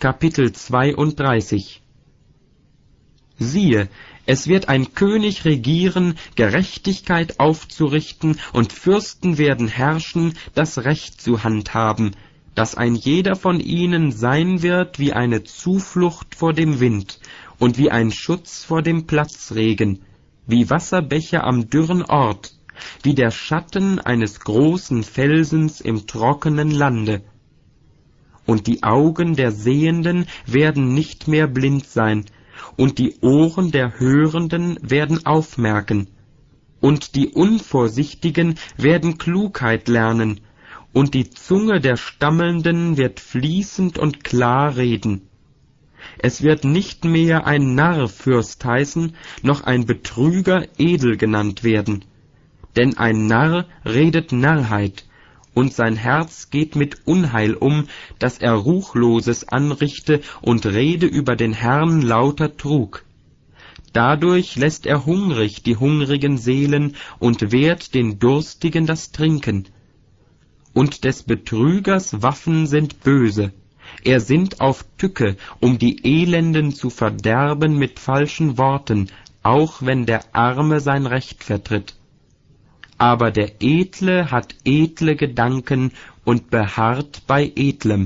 Kapitel 32. Siehe, es wird ein König regieren, Gerechtigkeit aufzurichten, und Fürsten werden herrschen, das Recht zu handhaben, dass ein jeder von ihnen sein wird wie eine Zuflucht vor dem Wind und wie ein Schutz vor dem Platzregen, wie Wasserbäche am dürren Ort, wie der Schatten eines großen Felsens im trockenen Lande. Und die Augen der Sehenden werden nicht mehr blind sein, und die Ohren der Hörenden werden aufmerken, und die Unvorsichtigen werden Klugheit lernen, und die Zunge der Stammelnden wird fließend und klar reden. Es wird nicht mehr ein Narrfürst heißen, noch ein Betrüger edel genannt werden. Denn ein Narr redet Narrheit, und sein Herz geht mit Unheil um, dass er Ruchloses anrichte und rede über den Herrn lauter Trug. Dadurch lässt er hungrig die hungrigen Seelen und wehrt den Durstigen das Trinken. Und des Betrügers Waffen sind böse. Er sinnt auf Tücke, um die Elenden zu verderben mit falschen Worten, auch wenn der Arme sein Recht vertritt. Aber der Edle hat edle Gedanken und beharrt bei Edlem.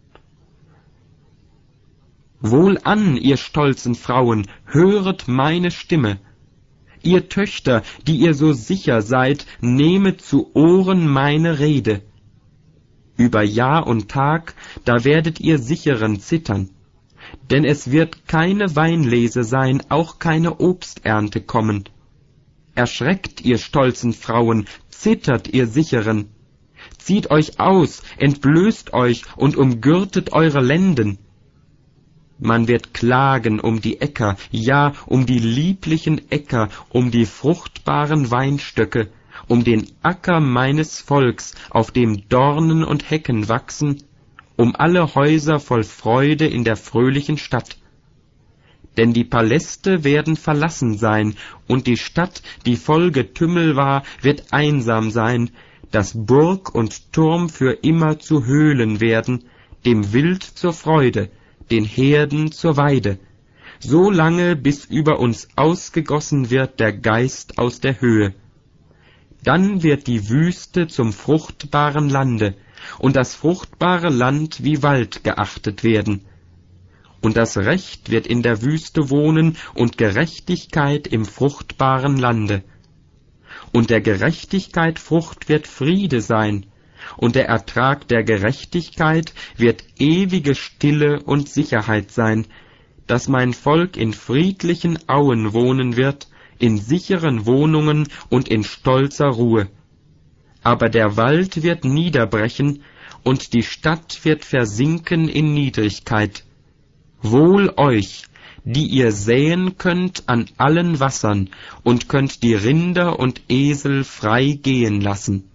Wohlan, ihr stolzen Frauen, höret meine Stimme. Ihr Töchter, die ihr so sicher seid, nehmet zu Ohren meine Rede. Über Jahr und Tag, da werdet ihr Sicheren zittern. Denn es wird keine Weinlese sein, auch keine Obsternte kommen. Erschreckt, ihr stolzen Frauen, zittert, ihr Sicheren. Zieht euch aus, entblößt euch und umgürtet eure Lenden. Man wird klagen um die Äcker, ja, um die lieblichen Äcker, um die fruchtbaren Weinstöcke, um den Acker meines Volks, auf dem Dornen und Hecken wachsen, um alle Häuser voll Freude in der fröhlichen Stadt. Denn die Paläste werden verlassen sein, und die Stadt, die voll Getümmel war, wird einsam sein, dass Burg und Turm für immer zu Höhlen werden, dem Wild zur Freude, den Herden zur Weide, so lange, bis über uns ausgegossen wird der Geist aus der Höhe. Dann wird die Wüste zum fruchtbaren Lande, und das fruchtbare Land wie Wald geachtet werden. Und das Recht wird in der Wüste wohnen und Gerechtigkeit im fruchtbaren Lande. Und der Gerechtigkeit Frucht wird Friede sein, und der Ertrag der Gerechtigkeit wird ewige Stille und Sicherheit sein, dass mein Volk in friedlichen Auen wohnen wird, in sicheren Wohnungen und in stolzer Ruhe. Aber der Wald wird niederbrechen, und die Stadt wird versinken in Niedrigkeit. Wohl euch, die ihr säen könnt an allen Wassern und könnt die Rinder und Esel frei gehen lassen.